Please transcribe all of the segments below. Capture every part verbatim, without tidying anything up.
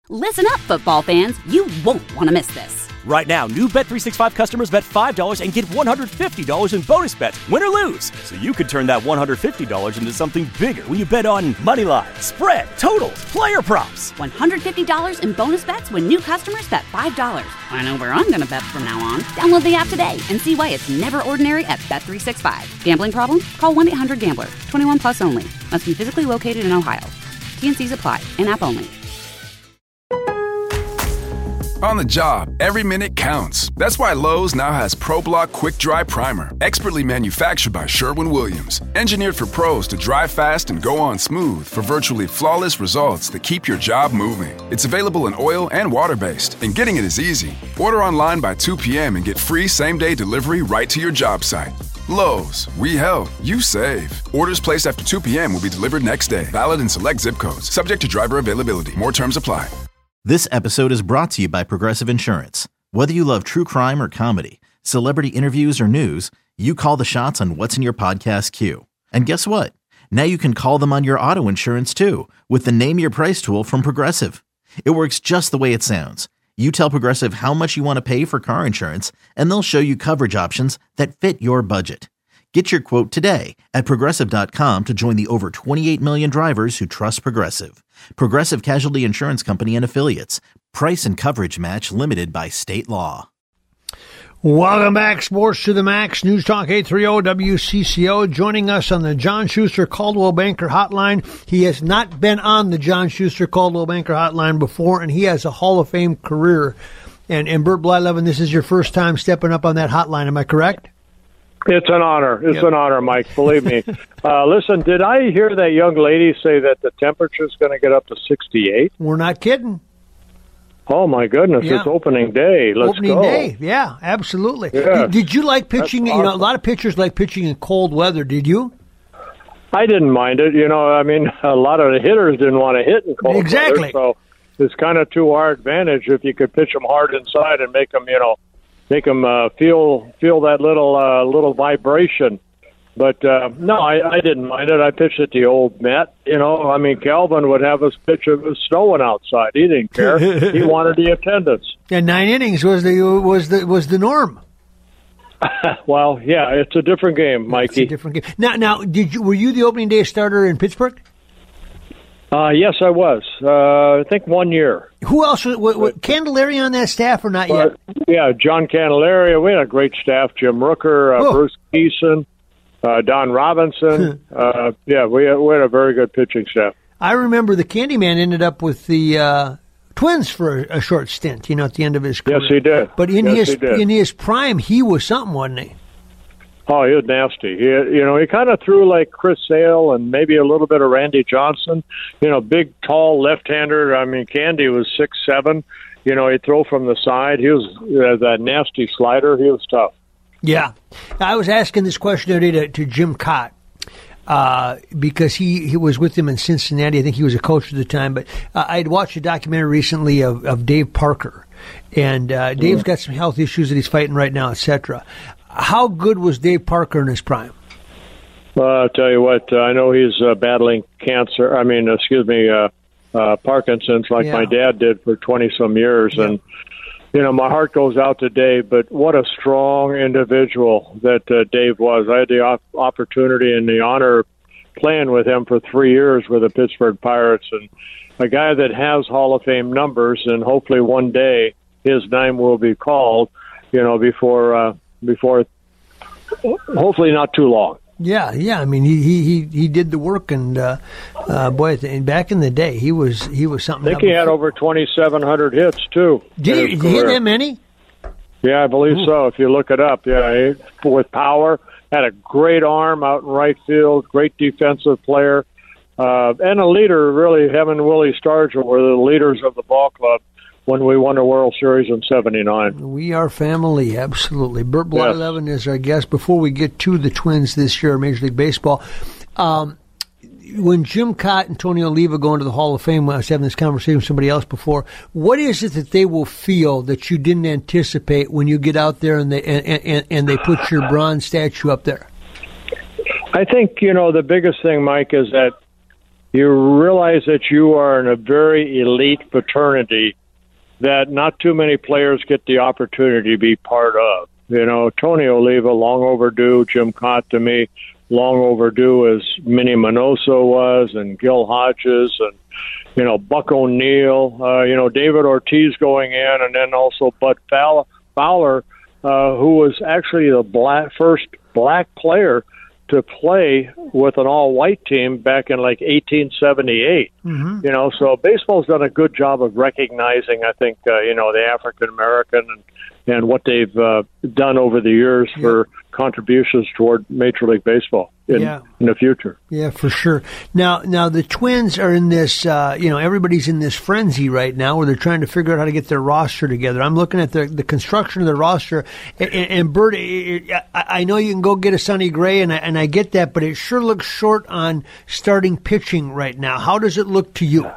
Listen up, football fans. You won't want to miss this. Right now, new Bet three sixty-five customers bet five dollars and get one hundred fifty dollars in bonus bets, win or lose. So you could turn that one hundred fifty dollars into something bigger when you bet on money line, spread, totals, player props. one hundred fifty dollars in bonus bets when new customers bet five dollars. I know where I'm going to bet from now on. Download the app today and see why it's never ordinary at Bet three sixty-five. Gambling problem? Call one eight hundred gambler. twenty-one plus only. Must be physically located in Ohio. T and C's apply. In-app only. On the job, every minute counts. That's why Lowe's now has ProBlock Quick Dry Primer, expertly manufactured by Sherwin-Williams. Engineered for pros to dry fast and go on smooth for virtually flawless results that keep your job moving. It's available in oil and water-based, and getting it is easy. Order online by two p.m. and get free same-day delivery right to your job site. Lowe's, we help, you save. Orders placed after two p.m. will be delivered next day. Valid in select zip codes. Subject to driver availability. More terms apply. This episode is brought to you by Progressive Insurance. Whether you love true crime or comedy, celebrity interviews or news, you call the shots on what's in your podcast queue. And guess what? Now you can call them on your auto insurance too with the Name Your Price tool from Progressive. It works just the way it sounds. You tell Progressive how much you want to pay for car insurance, and they'll show you coverage options that fit your budget. Get your quote today at Progressive dot com to join the over twenty-eight million drivers who trust Progressive. Progressive Casualty Insurance Company and Affiliates. Price and coverage match limited by state law. Welcome back, Sports to the Max. News Talk eight thirty W C C O. Joining us on the John Schuster Coldwell Banker Hotline. He has not been on the John Schuster Coldwell Banker Hotline before, and he has a Hall of Fame career. And, and Bert Blyleven, this is your first time stepping up on that hotline. Am I correct? It's an honor. It's yep. an honor, Mike. Believe me. uh, listen, did I hear that young lady say that the temperature is going to get up to sixty-eight? We're not kidding. Oh, my goodness. Yeah. It's opening day. Let's opening go. day. Yeah, absolutely. Yeah. Did, did you like pitching? That's You know, a awesome. lot of pitchers like pitching in cold weather. Did you? I didn't mind it. You know, I mean, a lot of the hitters didn't want to hit in cold Exactly. weather. So it's kind of to our advantage if you could pitch them hard inside and make them, you know, make them uh, feel feel that little uh, little vibration. But, uh, no, I, I didn't mind it. I pitched at the old Met. You know, I mean, Calvin would have us pitch if it was snowing outside. He didn't care. He wanted the attendance. And nine innings was the was the was the norm. Well, yeah, it's a different game, Mikey. It's a different game. Now, now, did you were you the opening day starter in Pittsburgh? Uh, yes, I was. Uh, I think one year. Who else was, was, was Candelaria on that staff or not yet? Uh, yeah, John Candelaria. We had a great staff. Jim Rooker, uh, Oh. Bruce Keeson, uh, Don Robinson. uh, yeah, we had, we had a very good pitching staff. I remember the Candyman ended up with the uh, Twins for a, a short stint, you know, at the end of his career. Yes, he did. But in Yes, his he did. in his prime, he was something, wasn't he? Oh, he was nasty. He, you know, he kind of threw like Chris Sale and maybe a little bit of Randy Johnson. You know, big, tall left-hander. I mean, Candy was six seven. You know, he'd throw from the side. He was uh, that nasty slider. He was tough. Yeah. I was asking this question today to, to Jim Cott. Uh, because he, he was with him in Cincinnati. I think he was a coach at the time. But uh, I had watched a documentary recently of, of Dave Parker. And uh, Dave's got some health issues that he's fighting right now, et cetera. How good was Dave Parker in his prime? Well, I'll tell you what, uh, I know he's uh, battling cancer. I mean, excuse me, uh, uh, Parkinson's, like Yeah. my dad did for twenty-some years. Yeah. And, you know, my heart goes out to Dave, but what a strong individual that uh, Dave was. I had the op- opportunity and the honor of playing with him for three years with the Pittsburgh Pirates. And a guy that has Hall of Fame numbers, and hopefully one day his name will be called, you know, before, uh, before hopefully not too long. Yeah, yeah. I mean, he he he, he did the work, and uh, uh, boy, and back in the day, he was he was something. I think he had over twenty-seven hundred hits too. Did he, in his did he hit career. that many? Yeah, I believe Ooh. so. If you look it up, yeah, he, with power, had a great arm out in right field, great defensive player, uh, and a leader. Really, him and Willie Stargell were the leaders of the ball club when we won the World Series in seventy-nine. We are family, absolutely. Bert Yes. Blyleven is our guest. Before we get to the Twins this year, Major League Baseball, um, when Jim Cott and Tony Oliva go into the Hall of Fame, I was having this conversation with somebody else before, what is it that they will feel that you didn't anticipate when you get out there and they, and, and, and they put your bronze statue up there? I think, you know, the biggest thing, Mike, is that you realize that you are in a very elite fraternity that not too many players get the opportunity to be part of. You know, Tony Oliva, long overdue. Jim Cott, to me, long overdue, as Minnie Minoso was, and Gil Hodges, and, you know, Buck O'Neill, uh, you know, David Ortiz going in, and then also Bud Fowler, uh, who was actually the black, first black player to play with an all-white team back in like eighteen seventy-eight. Mm-hmm. You know, so baseball's done a good job of recognizing, I think, uh, you know, the African-American and, and what they've uh, done over the years yeah. for contributions toward Major League Baseball in, yeah. in the future. Yeah, for sure. Now, now the Twins are in this, uh, you know, everybody's in this frenzy right now where they're trying to figure out how to get their roster together. I'm looking at the the construction of the roster, and, and Bert, I know you can go get a Sonny Gray, and I, and I get that, but it sure looks short on starting pitching right now. How does it look to you?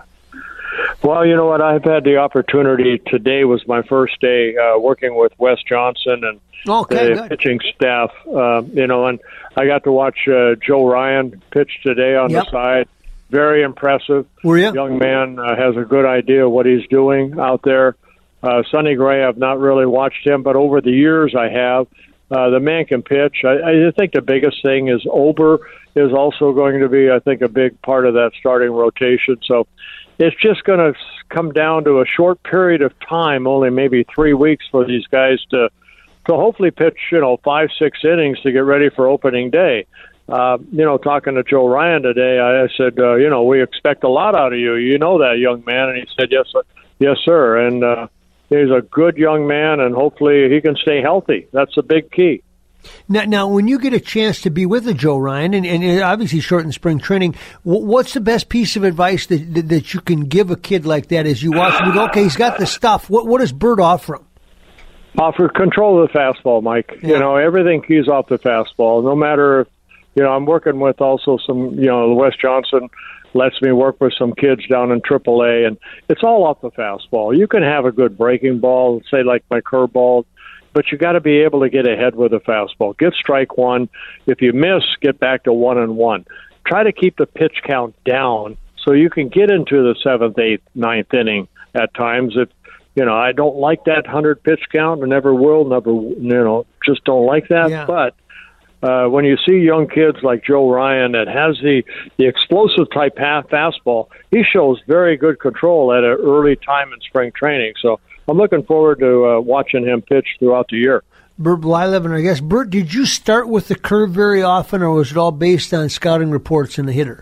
Well, you know what? I've had the opportunity. Today was my first day uh, working with Wes Johnson and okay, the good. pitching staff. Uh, you know, and I got to watch uh, Joe Ryan pitch today on yep. the side. Very impressive. Were you? Young man uh, has a good idea of what he's doing out there. Uh, Sonny Gray, I've not really watched him, but over the years I have. Uh, the man can pitch. I, I think the biggest thing is Ober is also going to be, I think, a big part of that starting rotation. So it's just going to come down to a short period of time, only maybe three weeks for these guys to to hopefully pitch, you know, five, six innings to get ready for opening day. Uh, you know, talking to Joe Ryan today, I, I said, uh, you know, we expect a lot out of you. You know that, young man. And he said, yes, sir. Yes, sir. And uh, he's a good young man, and hopefully he can stay healthy. That's a big key. Now, now, when you get a chance to be with a Joe Ryan, and, and obviously short in spring training, what's the best piece of advice that, that that you can give a kid like that as you watch him? You go, okay, he's got the stuff. What what does Bert offer him? Offer control of the fastball, Mike. Yeah. You know, everything keys off the fastball. No matter if, you know, I'm working with also some, you know, Wes Johnson lets me work with some kids down in triple A, and it's all off the fastball. You can have a good breaking ball, say like my curveball, but you got to be able to get ahead with a fastball. Get strike one. If you miss, get back to one and one. Try to keep the pitch count down so you can get into the seventh, eighth, ninth inning at times. If you know, I don't like that hundred pitch count. I never will. Never, you know, just don't like that. Yeah. But uh, when you see young kids like Joe Ryan that has the the explosive type half fastball, he shows very good control at an early time in spring training. So I'm looking forward to uh, watching him pitch throughout the year. Bert Blyleven, I guess. Bert, did you start with the curve very often, or was it all based on scouting reports and the hitter?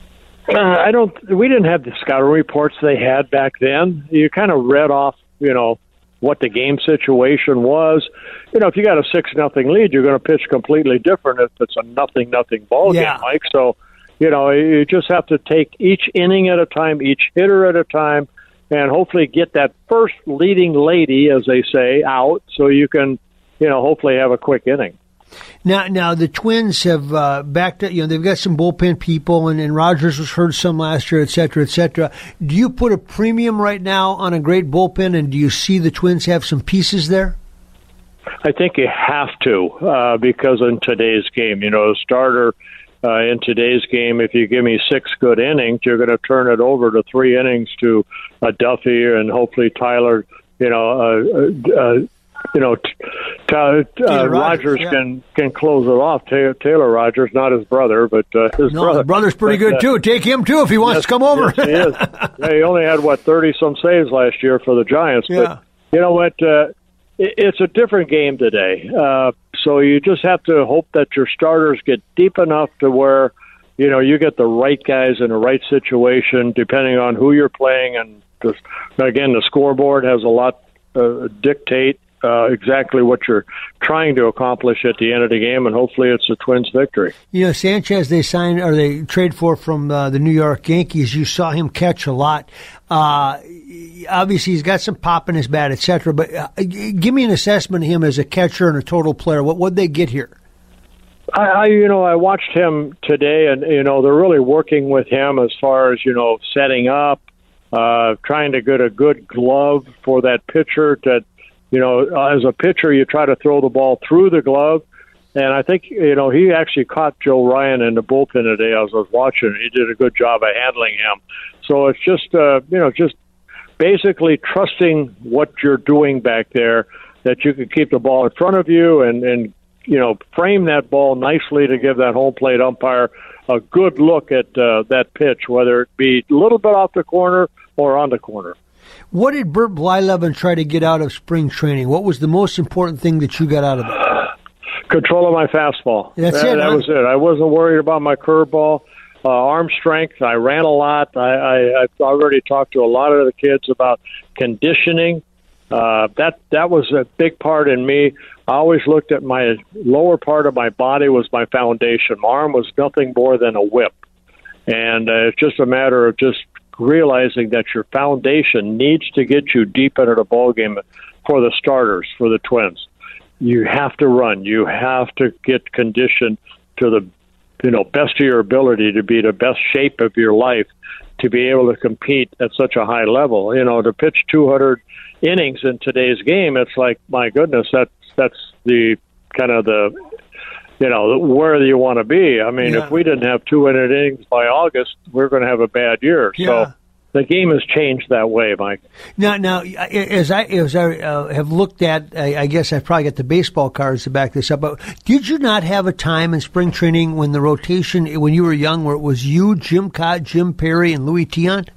Uh, I don't. We didn't have the scouting reports they had back then. You kind of read off, you know, what the game situation was. You know, if you got a six nothing lead, you're going to pitch completely different if it's a nothing nothing ball yeah. game, Mike. So, you know, you just have to take each inning at a time, each hitter at a time, and hopefully get that first leading lady, as they say, out so you can, you know, hopefully have a quick inning. Now, now the Twins have uh, backed up. You know, they've got some bullpen people, and, and Rogers was hurt some last year, et cetera, et cetera. Do you put a premium right now on a great bullpen, and do you see the Twins have some pieces there? I think you have to uh, because in today's game, you know, the starter uh, in today's game, if you give me six good innings, you're going to turn it over to three innings to a Duffy and hopefully Tyler. You know. Uh, uh, You know, t- t- uh, Rogers, Rogers yeah. can can close it off. Ta- Taylor Rogers, not his brother, but uh, his no, brother. His brother's pretty but, good uh, too. Take him too if he wants yes, to come over. Yes, he is. Yeah, he only had what thirty some saves last year for the Giants. Yeah. But you know what? Uh, it, it's a different game today. Uh, so you just have to hope that your starters get deep enough to where you know you get the right guys in the right situation, depending on who you're playing. And just, again, the scoreboard has a lot uh, dictate. Uh, exactly what you're trying to accomplish at the end of the game, and hopefully it's a Twins victory. You know, Sanchez they signed or they trade for from uh, the New York Yankees. You saw him catch a lot. Uh, obviously, he's got some pop in his bat, et cetera. But uh, give me an assessment of him as a catcher and a total player. What would they get here? I, I, you know, I watched him today, and you know they're really working with him as far as you know setting up, uh, trying to get a good glove for that pitcher that. You know, as a pitcher, you try to throw the ball through the glove, And I think, you know, he actually caught Joe Ryan in the bullpen today as I was watching. He did a good job of handling him. So it's just, uh, you know, just basically trusting what you're doing back there, that you can keep the ball in front of you and, and you know, frame that ball nicely to give that home plate umpire a good look at uh, that pitch, whether it be a little bit off the corner or on the corner. What did Bert Blyleven try to get out of spring training? What was the most important thing that you got out of it? Control of my fastball. That's that, it. That huh? was it. I wasn't worried about my curveball. Uh, arm strength. I ran a lot. I, I, I've already talked to a lot of the kids about conditioning. Uh, that that was a big part in me. I always looked at my lower part of my body was my foundation. My arm was nothing more than a whip. And uh, it's just a matter of just realizing that your foundation needs to get you deep into the ballgame for the starters, for the Twins. You have to run. You have to get conditioned to the you know, best of your ability, to be the best shape of your life, to be able to compete at such a high level. You know, to pitch two hundred innings in today's game, it's like, my goodness, that's that's the kind of the, you know, where you want to be. I mean, yeah. if we didn't have two hundred innings by August, we're going to have a bad year. Yeah. So the game has changed that way, Mike. Now, now, as I as I uh, have looked at, I, I guess I've probably got the baseball cards to back this up. But did you not have a time in spring training when the rotation, when you were young, where it was you, Jim Cott, Jim Perry, and Louis Tiant,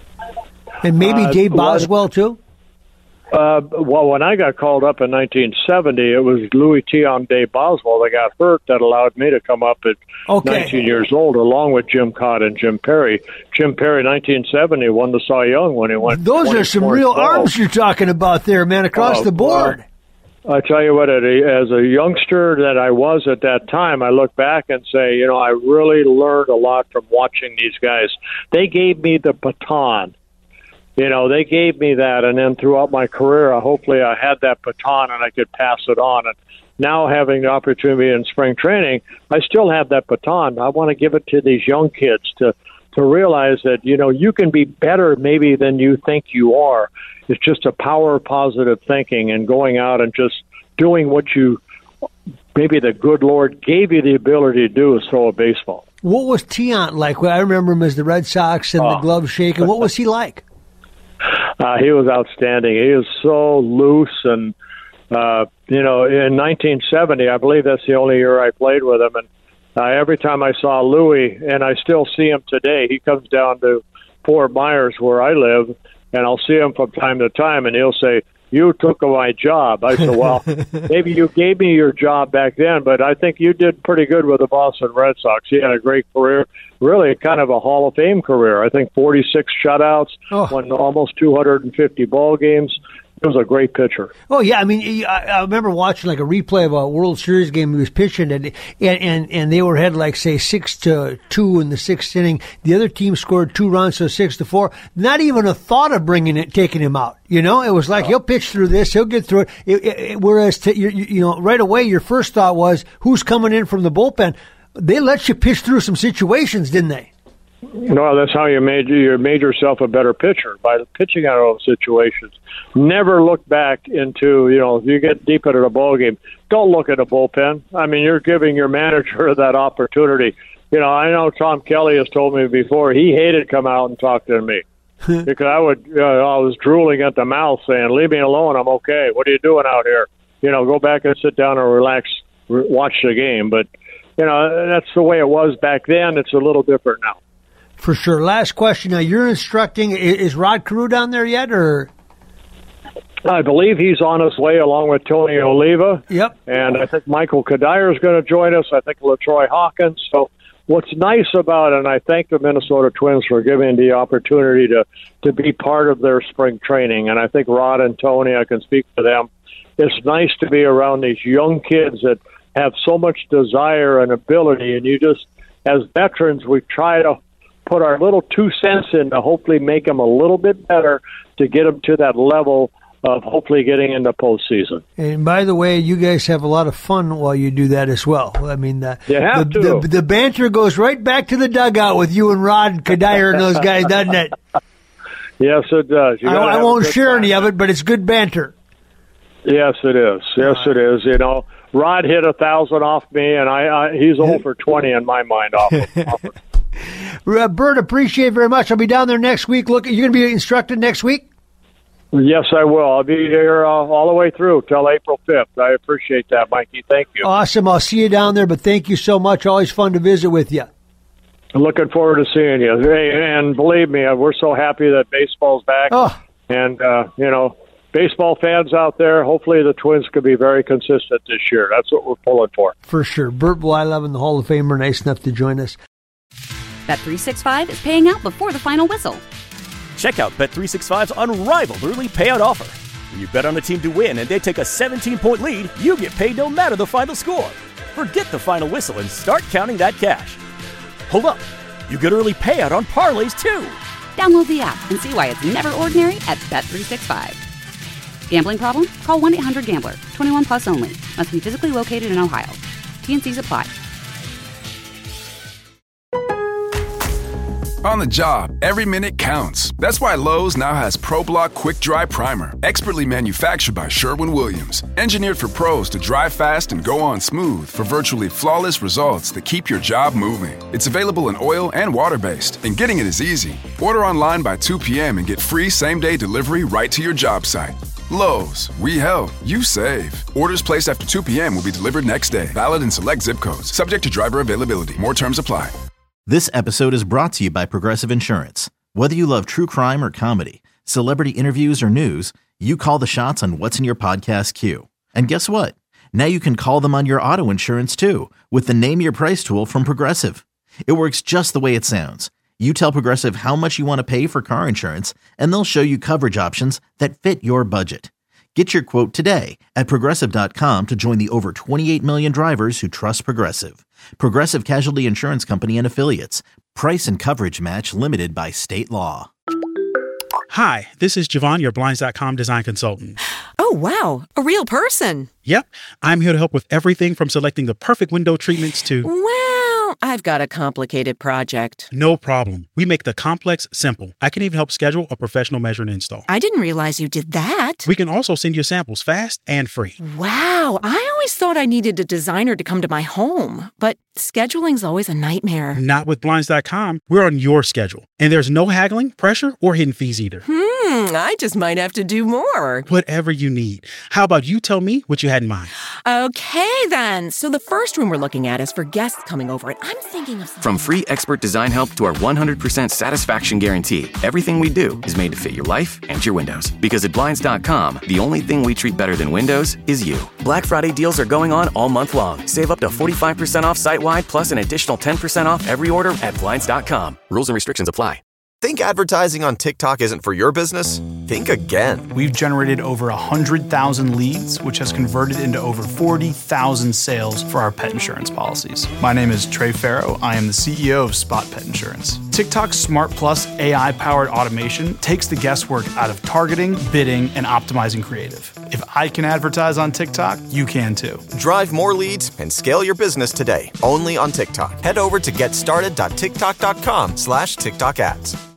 and maybe uh, Dave Boswell too? Uh, well, when I got called up in nineteen seventy, it was Louis Tiant, Dave Boswell that got hurt that allowed me to come up at okay. nineteen years old, along with Jim Cott and Jim Perry. Jim Perry, nineteen seventy, won the Cy Young when he went. Those are some real arms you're talking about there, man, across oh, the board. Well, I tell you what, as a youngster that I was at that time, I look back and say, you know, I really learned a lot from watching these guys. They gave me the baton. You know, they gave me that, and then throughout my career, uh, hopefully I had that baton and I could pass it on. And now having the opportunity in spring training, I still have that baton. I want to give it to these young kids to, to realize that, you know, you can be better maybe than you think you are. It's just a power of positive thinking and going out and just doing what you, maybe the good Lord gave you the ability to do, is throw a baseball. What was Tiant like? Well, I remember him as the Red Sox and oh. the glove shaking. What was he like? Uh, he was outstanding. He was so loose, and uh, you know, in nineteen seventy, I believe that's the only year I played with him. And uh, every time I saw Louis, and I still see him today, he comes down to Fort Myers where I live, and I'll see him from time to time, and he'll say, "You took my job." I said, "Well, maybe you gave me your job back then, but I think you did pretty good with the Boston Red Sox. He had a great career, really kind of a Hall of Fame career. I think forty-six shutouts, oh. won almost two hundred fifty ball games. He was a great pitcher." Oh yeah, I mean, I remember watching like a replay of a World Series game he was pitching, and and and, and they were ahead like say six to two in the sixth inning. The other team scored two runs, so six to four. Not even a thought of bringing it, taking him out. You know, it was like oh. he'll pitch through this, he'll get through it. it, it, it whereas to, you, you know, right away your first thought was who's coming in from the bullpen. They let you pitch through some situations, didn't they? No, that's how you made you made yourself a better pitcher, by pitching out of those situations. Never look back into, you know, if you get deep into the ball game, don't look at a bullpen. I mean, you're giving your manager that opportunity. You know, I know Tom Kelly has told me before he hated come out and talk to me because I would, uh, I was drooling at the mouth saying, "Leave me alone. I'm okay. What are you doing out here? You know, go back and sit down and relax, re- watch the game." But you know, that's the way it was back then. It's a little different now. For sure. Last question. Now, you're instructing, is Rod Carew down there yet, or? I believe he's on his way along with Tony Oliva. Yep. And I think Michael Kadire is going to join us. I think LaTroy Hawkins. So what's nice about it, and I thank the Minnesota Twins for giving the opportunity to, to be part of their spring training. And I think Rod and Tony, I can speak for them. It's nice to be around these young kids that have so much desire and ability. And you just, as veterans, we try to put our little two cents in to hopefully make them a little bit better to get them to that level of hopefully getting into postseason. And by the way, you guys have a lot of fun while you do that as well. I mean, the, you have the, to. the, the banter goes right back to the dugout with you and Rod and Kadire and those guys, doesn't it? Yes, it does. You I, I won't share time. any of it, but it's good banter. Yes, it is. Yes, it is. You know, Rod hit a thousand off me, and I, I he's zero for twenty in my mind off of, off of. Uh, Bert, appreciate it very much. I'll be down there next week. Look, you're going to be instructed next week? Yes, I will. I'll be here uh, all the way through till April fifth. I appreciate that, Mikey. Thank you. Awesome. I'll see you down there, but thank you so much. Always fun to visit with you. Looking forward to seeing you. Hey, and believe me, we're so happy that baseball's back. Oh. And, uh, you know, baseball fans out there, hopefully the Twins could be very consistent this year. That's what we're pulling for. For sure. Bert Blyleven, the Hall of Famer, nice enough to join us. Bet three sixty-five is paying out before the final whistle. Check out Bet three sixty-five's unrivaled early payout offer. When you bet on a team to win and they take a seventeen-point lead, you get paid no matter the final score. Forget the final whistle and start counting that cash. Hold up. You get early payout on parlays, too. Download the app and see why it's never ordinary at Bet three sixty-five. Gambling problem? Call one eight hundred gambler. twenty-one plus only. Must be physically located in Ohio. T and C's apply. On the job, every minute counts. That's why Lowe's now has ProBlock Quick Dry Primer, expertly manufactured by Sherwin-Williams. Engineered for pros to dry fast and go on smooth for virtually flawless results that keep your job moving. It's available in oil and water-based, and getting it is easy. Order online by two p.m. and get free same-day delivery right to your job site. Lowe's, we help, you save. Orders placed after two p.m. will be delivered next day. Valid in select zip codes. Subject to driver availability. More terms apply. This episode is brought to you by Progressive Insurance. Whether you love true crime or comedy, celebrity interviews or news, you call the shots on what's in your podcast queue. And guess what? Now you can call them on your auto insurance too with the Name Your Price tool from Progressive. It works just the way it sounds. You tell Progressive how much you want to pay for car insurance, and they'll show you coverage options that fit your budget. Get your quote today at Progressive dot com to join the over twenty-eight million drivers who trust Progressive. Progressive Casualty Insurance Company and Affiliates. Price and coverage match limited by state law. Hi, this is Javon, your Blinds dot com design consultant. Oh, wow. A real person. Yep. I'm here to help with everything from selecting the perfect window treatments to... Well, I've got a complicated project. No problem. We make the complex simple. I can even help schedule a professional measure and install. I didn't realize you did that. We can also send you samples fast and free. Wow. I always thought I needed a designer to come to my home, but scheduling's always a nightmare. Not with Blinds dot com. We're on your schedule. And there's no haggling, pressure, or hidden fees either. Hmm, I just might have to do more. Whatever you need. How about you tell me what you had in mind? Okay, then. So the first room we're looking at is for guests coming over, and I'm thinking of... From free expert design help to our one hundred percent satisfaction guarantee, everything we do is made to fit your life and your windows. Because at Blinds dot com, the only thing we treat better than windows is you. Black Friday deals are going on all month long. Save up to forty-five percent off site-wide, plus an additional ten percent off every order at Blinds dot com. Rules and restrictions apply. Think advertising on TikTok isn't for your business? Think again. We've generated over one hundred thousand leads, which has converted into over forty thousand sales for our pet insurance policies. My name is Trey Farrow. I am the C E O of Spot Pet Insurance. TikTok's Smart Plus A I-powered automation takes the guesswork out of targeting, bidding, and optimizing creative. If I can advertise on TikTok, you can too. Drive more leads and scale your business today, only on TikTok. Head over to getstarted dot tiktok dot com slash TikTok ads.